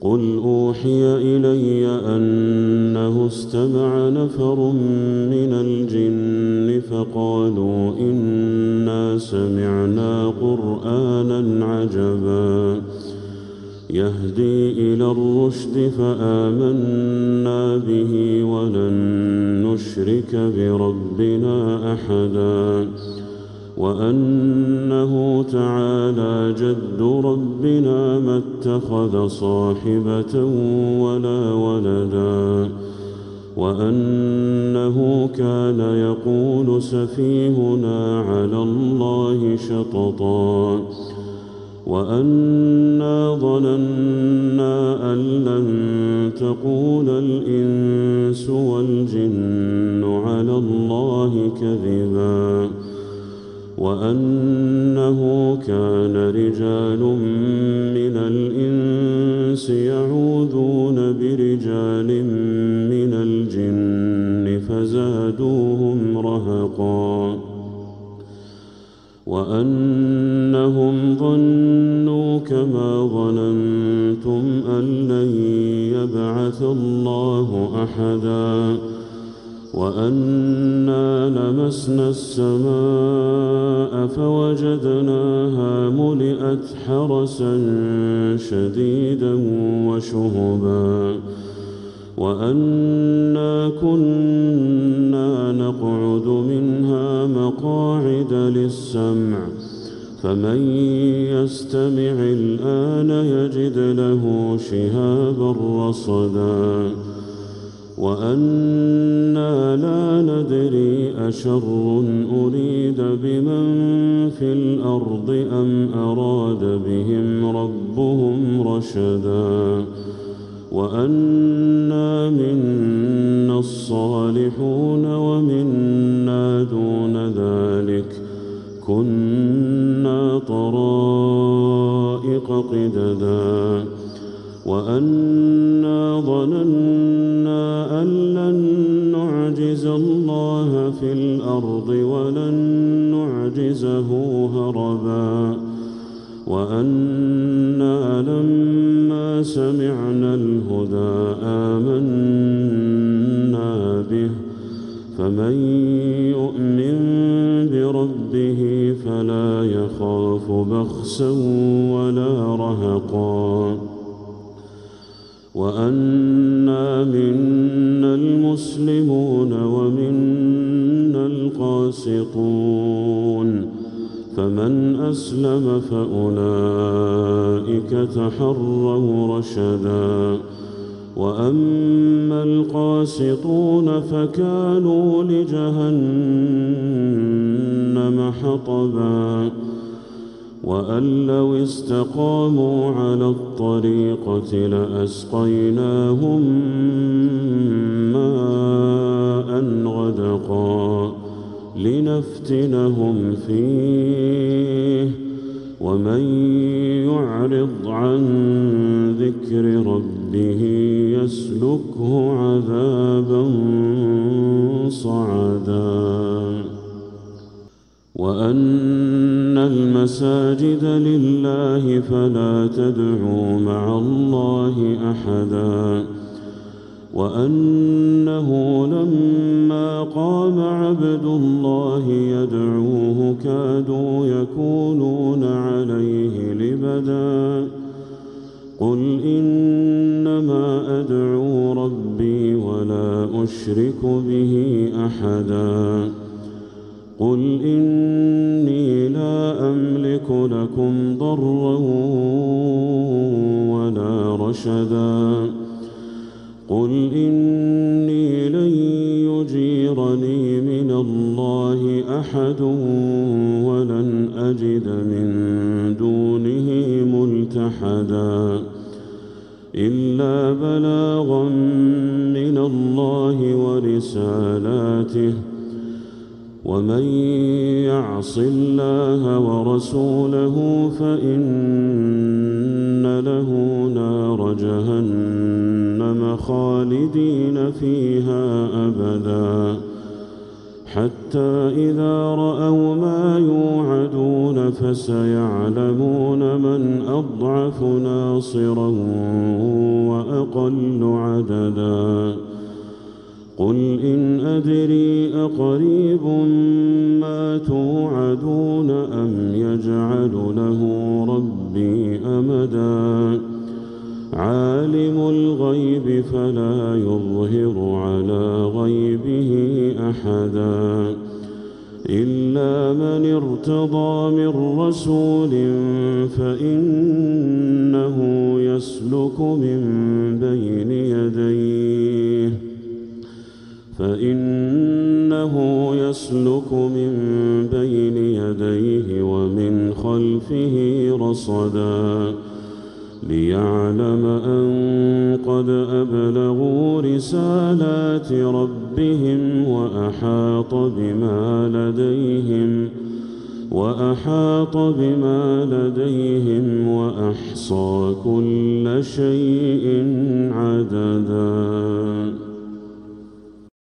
قل أوحي إلي أنه استمع نفر من الجن فقالوا إنا سمعنا قرآنا عجبا يهدي إلى الرشد فآمنا به ولن نشرك بربنا أحدا وأنه تعالى جد ربنا ما اتخذ صاحبة ولا ولدا وأنه كان يقول سفيهنا على الله شططا وأنا ظننا أن لن تقول الإنس والجن على الله كذبا وأنه كان رجال من الإنس يعوذون برجال من الجن فزادوهم رهقا وأنهم ظنوا كما ظننتم أن لن يبعث الله أحدا وأنا لمسنا السماء فوجدناها ملئت حرسا شديدا وشهبا وأنا كنا نقعد منها مقاعد للسمع فمن يستمع الآن يجد له شهابا رصدا وأنا لا ندري أشر أريد بمن في الأرض أم أراد بهم ربهم رشدا وأنا منا الصالحون ومنا دون ذلك كنا طرائق قددا وأنا ظننا أن لن نعجز الله في الأرض ولن نعجزه هربا وأنا لما سمعنا الهدى آمنا به فمن يؤمن بربه فلا يخاف بخسا ولا رهقا وأنا منا المسلمون ومنا القاسطون فمن أسلم فأولئك تحروا رشدا وأما القاسطون فكانوا لجهنم حطبا وأن لو استقاموا على الطريقة لأسقيناهم ماء غدقا لنفتنهم فيه ومن يعرض عن ذكر ربه يسلكه عذابا صعدا وأن المساجد لله فلا تدعوا مع الله أحدا وأنه لما قام عبد الله يدعوه كادوا يكونون عليه لبدا قل إنما أدعو ربي ولا أشرك به أحدا قل إني لا أملك لكم ضرا ولا رشدا قل إني لن يجيرني من الله أحد ولن أجد من دونه ملتحدا إلا بلاغا من الله ورسالاته ومن يعص الله ورسوله فإن له نار جهنم خالدين فيها أبدا حتى إذا رأوا ما يوعدون فسيعلمون من أضعف ناصرا وأقل عددا قل إن أدري أقريب ما توعدون أم يجعل له ربي أمدا عالم الغيب فلا يظهر على غيبه أحدا إلا من ارتضى من رسول فإنه يسلك من بين يديه ومن خلفه رصدا ليعلم أن قد أبلغوا رسالات ربهم وأحاط بما لديهم وأحصى كل شيء عددا.